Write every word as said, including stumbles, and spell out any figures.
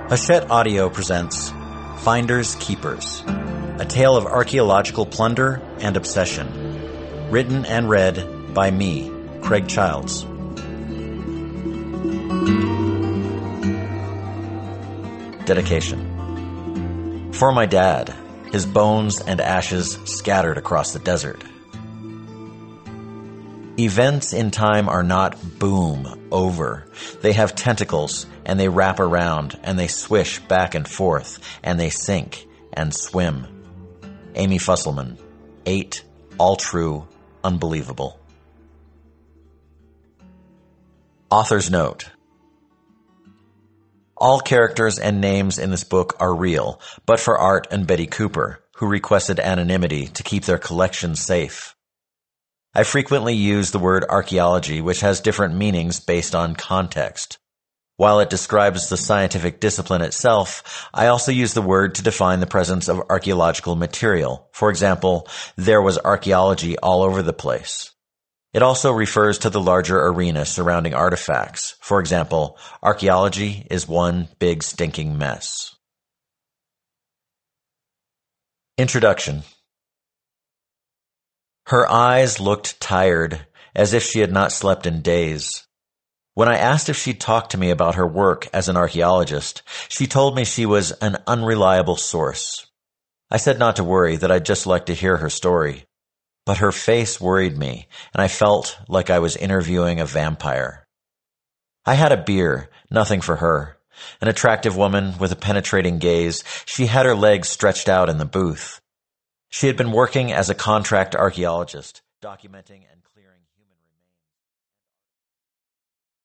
Hachette Audio presents Finders Keepers, a tale of archaeological plunder and obsession. Written and read by me, Craig Childs. Dedication. For my dad, his bones and ashes scattered across the desert. Events in time are not boom, over. They have tentacles, and they wrap around, and they swish back and forth, and they sink and swim. Amy Fusselman. Eight. All true. Unbelievable. Author's note. All characters and names in this book are real, but for Art and Betty Cooper, who requested anonymity to keep their collection safe. I frequently use the word archaeology, which has different meanings based on context. While it describes the scientific discipline itself, I also use the word to define the presence of archaeological material. For example, there was archaeology all over the place. It also refers to the larger arena surrounding artifacts. For example, archaeology is one big stinking mess. Introduction. Her eyes looked tired, as if she had not slept in days. When I asked if she'd talk to me about her work as an archaeologist, she told me she was an unreliable source. I said not to worry, that I'd just like to hear her story. But her face worried me, and I felt like I was interviewing a vampire. I had a beer, nothing for her. An attractive woman with a penetrating gaze, she had her legs stretched out in the booth. She had been working as a contract archaeologist, documenting and